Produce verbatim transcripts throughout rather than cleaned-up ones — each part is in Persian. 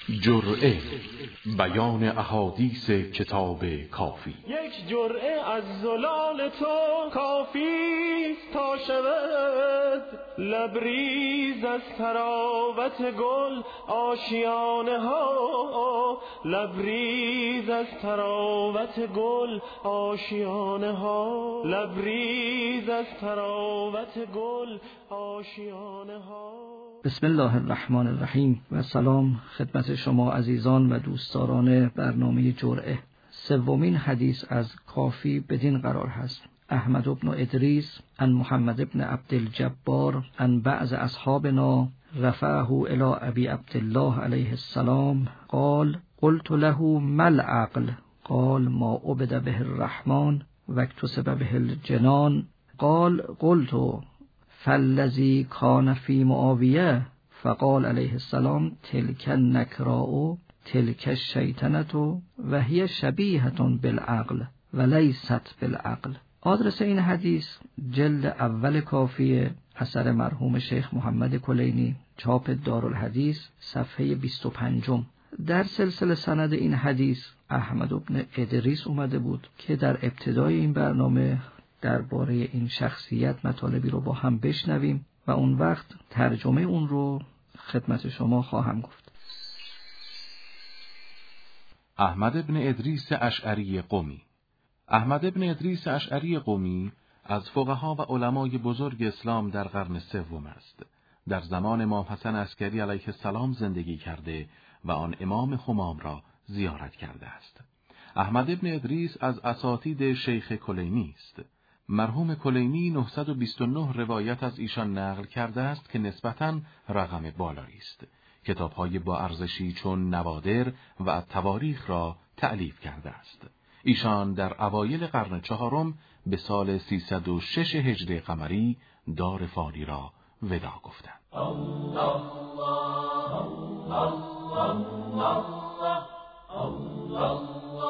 جرعه بیان احادیث کتاب کافی. یک جرعه از زلال تو کافی تا شود لبریز از تراوت گل آشیانه ها، لبریز از تراوت گل آشیانه ها، لبریز از تراوت گل آشیانه ها. بسم الله الرحمن الرحیم و سلام خدمت شما عزیزان و دوستداران برنامه جرعه. سومین حدیث از کافی بدین قرار هست: احمد بن ادریس عن محمد بن عبدالجبار عن بعض اصحابنا رفعه الى ابی عبدالله علیه السلام قال قلت له ما العقل قال ما عبد به الرحمن و اکتسب به الجنان قال قلت فالذی کان فی معاویه فقال علیه السلام تلک النکراء تلک الشیطنة و هی شبیهة بالعقل و لیست بالعقل. آدرس این حدیث جلد اول کافی اثر مرحوم شیخ محمد کلینی، چاپ دارالحدیث، صفحه بیست و پنج. در سلسله سند این حدیث احمد بن ادریس اومده بود که در ابتدای این برنامه درباره این شخصیت مطالبی رو با هم بشنویم و اون وقت ترجمه اون رو خدمت شما خواهم گفت. احمد بن ادریس اشعری قمی. احمد بن ادریس اشعری قمی از فقها و علمای بزرگ اسلام در قرن سوم است. در زمان امام حسن عسکری علیه السلام زندگی کرده و آن امام همام را زیارت کرده است. احمد بن ادریس از اساتید شیخ کلینی است. مرحوم کلینی نهصد و بیست و نه روایت از ایشان نقل کرده است که نسبتاً رقم بالایی است. کتاب‌های با ارزشی چون نوادر و تواریخ را تألیف کرده است. ایشان در اوایل قرن چهارم به سال سیصد و شش هجری قمری دار فانی را وداع گفتند. الله الله الله الله الله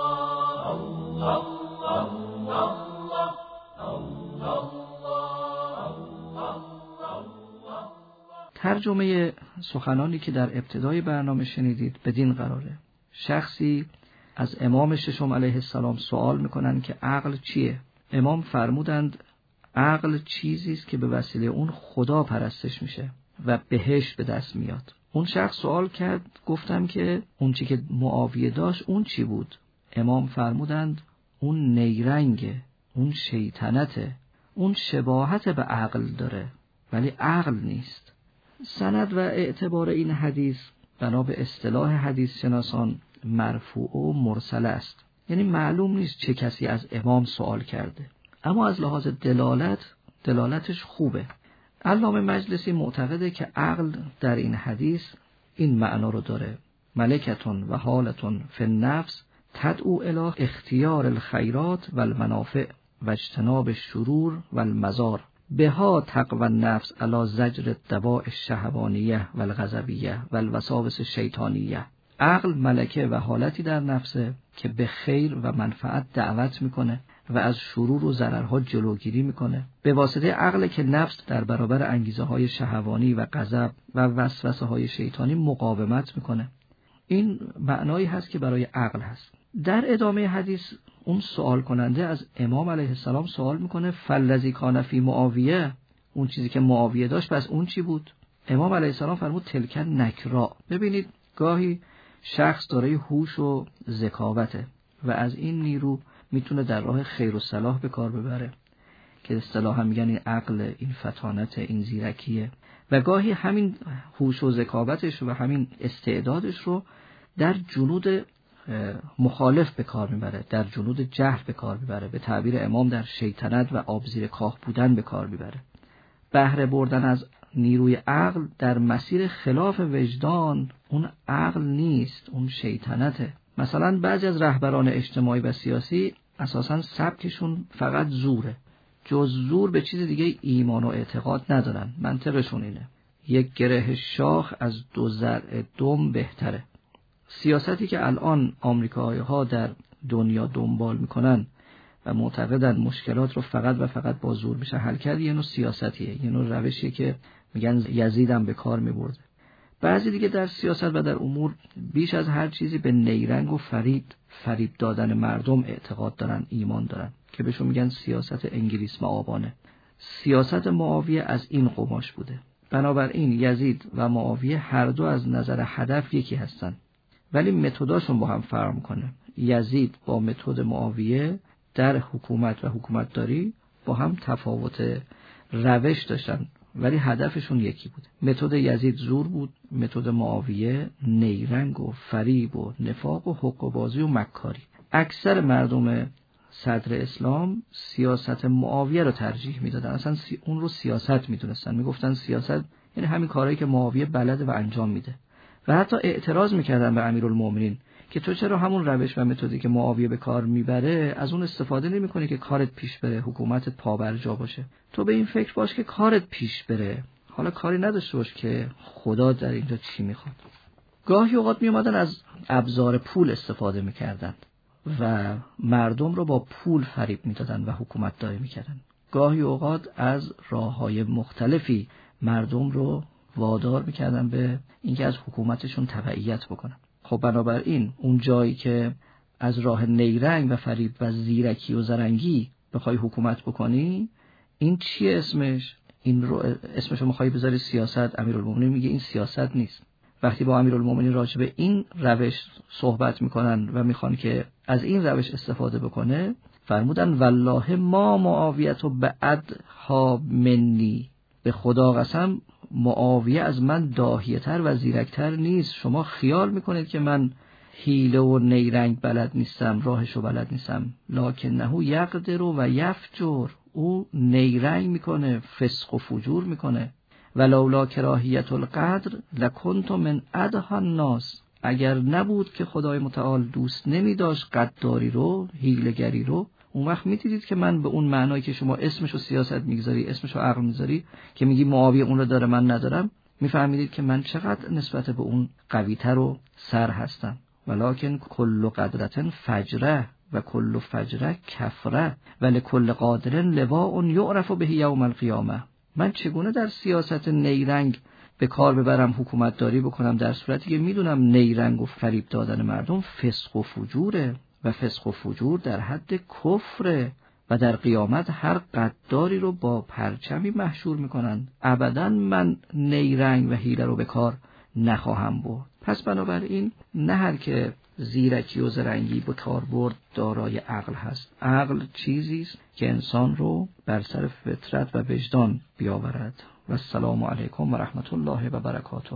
ترجمه سخنانی که در ابتدای برنامه شنیدید بدین قراره: شخصی از امام ششم علیه السلام سوال میکنن که عقل چیه؟ امام فرمودند عقل چیزی است که به وسیله اون خدا پرستش میشه و بهشت به دست میاد. اون شخص سوال کرد، گفتم که اون چی که معاویه داشت اون چی بود؟ امام فرمودند اون نیرنگه، اون شیطنته، اون شباهت به عقل داره ولی عقل نیست. سند و اعتبار این حدیث بنا به اصطلاح حدیث شناسان مرفوع و مرسل است، یعنی معلوم نیست چه کسی از امام سوال کرده، اما از لحاظ دلالت دلالتش خوبه. علامه مجلسی معتقده که عقل در این حدیث این معنا رو داره: ملکتون و حالتون فی النفس تدعو الی اختیار الخیرات و المنافع و اجتناب الشرور و المضار بها تقوی النفس علی زجر الدواء الشهوانیه و الغضبیه و الوساوس الشیطانیه. عقل ملکه و حالتی در نفسه که به خیر و منفعت دعوت میکنه و از شرور و ضررها جلوگیری میکنه. به واسطه عقل که نفس در برابر انگیزه های شهوانی و غضب و وسوسه های شیطانی مقاومت میکنه. این معنایی هست که برای عقل هست. در ادامه حدیث اون سوال کننده از امام علیه السلام سوال میکنه فالذی کان فی معاویه، اون چیزی که معاویه داشت پس اون چی بود؟ امام علیه السلام فرمود تلک النکراء. ببینید گاهی شخص دارای هوش و ذکاوته و از این نیرو میتونه در راه خیر و صلاح به کار ببره که اصطلاحا میگن این عقل، این فطانت، این زیرکیه، و گاهی همین هوش و ذکاوتش و همین استعدادش رو در جنود مخالف به کار میبره، در جنود جهل به کار میبره، به تعبیر امام در شیطنت و آب زیر کاه بودن به کار میبره. بهره بردن از نیروی عقل در مسیر خلاف وجدان اون عقل نیست، اون شیطنته. مثلا بعضی از رهبران اجتماعی و سیاسی اساساً سبکشون فقط زوره، جز زور به چیز دیگه ایمان و اعتقاد ندارن. منطقشون اینه یک گره شاخ از دو ضرع دم بهتره. سیاستی که الان آمریکایی‌ها در دنیا دنبال میکنن و معتقدن مشکلات رو فقط و فقط با زور میشه حل کرد، یه نوع سیاستیه، یه نوع روشیه که میگن یزید هم به کار میبرده. بعضی دیگه در سیاست و در امور بیش از هر چیزی به نیرنگ و فریب فریب دادن مردم اعتقاد دارن، ایمان دارن، که بهشون میگن سیاست انگلیس معابانه. سیاست معاویه از این قماش بوده. بنابراین یزید و معاویه هر دو از نظر هدف یکی هستن، ولی متداشون با هم فرق میکنه. یزید با متد معاویه در حکومت و حکومتداری با هم تفاوت روش داشتن، ولی هدفشون یکی بود. متد یزید زور بود، متد معاویه نیرنگ و فریب و نفاق و حقه‌بازی و مکاری. اکثر مردم صدر اسلام سیاست معاویه رو ترجیح میدادن، اصلا سی اون رو سیاست میدونستن، میگفتن سیاست یعنی همین کارهایی که معاویه بلده و انجام میده. و حتی اعتراض میکردن به امیرالمومنین که تو چرا همون روش و متدی که معاویه به کار میبره از اون استفاده نمیکنی که کارت پیش بره، حکومتت پابرجا باشه. تو به این فکر باش که کارت پیش بره، حالا کاری نداشته باش که خدا در اینجا چی میخواد. گاهی اوقات میومدن از ابزار پول استفاده میکردن و مردم رو با پول فریب میدادن و حکومت داری میکردن. گاهی اوقات از راههای مختلفی مردم رو وادار میکردن به اینکه از حکومتشون تبعیت بکنن. خب بنابراین اون جایی که از راه نیرنگ و فریب و زیرکی و زرنگی بخوای حکومت بکنی، این چیه اسمش؟ این رو اسمشو میخوای بذاری سیاست. امیرالمومنین میگه این سیاست نیست. وقتی با امیرالمومنین راجع به این روش صحبت میکنن و میخوان که از این روش استفاده بکنه، فرمودن والله ما معاویت و بعدها منی، به خدا قسم معاویه از من داهیه‌تر و زیرکتر نیست. شما خیال میکنید که من حیله و نیرنگ بلد نیستم، راهشو بلد نیستم. لکنه یقدر و یفجر، او نیرنگ میکنه، فسق و فجور میکنه. ولولا کراهیت القدر لکنت من ادها الناس، اگر نبود که خدای متعال دوست نمیداشت قداری رو، حیله‌گری رو، اون وقت میدیدید که من به اون معنایی که شما اسمشو سیاست میگذاری، اسمشو عقل میذاری، که میگی معاویه اون رو داره من ندارم، میفهمیدید که من چقدر نسبت به اون قوی‌تر و سر هستم. ولکن کل قدرتن فجره و کل فجره کفره و لکل قادر لواء یعرف به یوم القیامه. من چگونه در سیاست نیرنگ به کار ببرم، حکومت داری بکنم، در صورتی که میدونم نیرنگ و فریب دادن مردم فسق و فجوره و فسق و فجور در حد کفره و در قیامت هر قداری رو با پرچمی محشور میکنن. ابدا من نیرنگ و حیله رو به کار نخواهم برد. پس بنابراین نه هر که زیرکی و زرنگی به کار برد دارای عقل هست. عقل چیزی است که انسان رو بر سر فطرت و وجدان بیاورد. و السلام علیکم و رحمت الله و برکاته.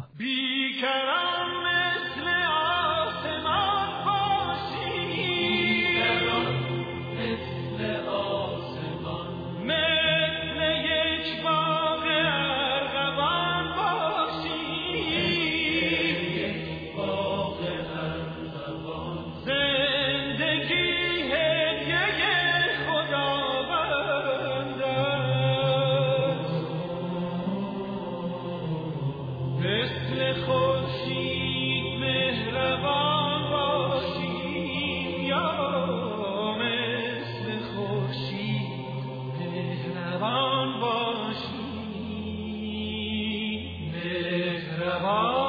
مهربان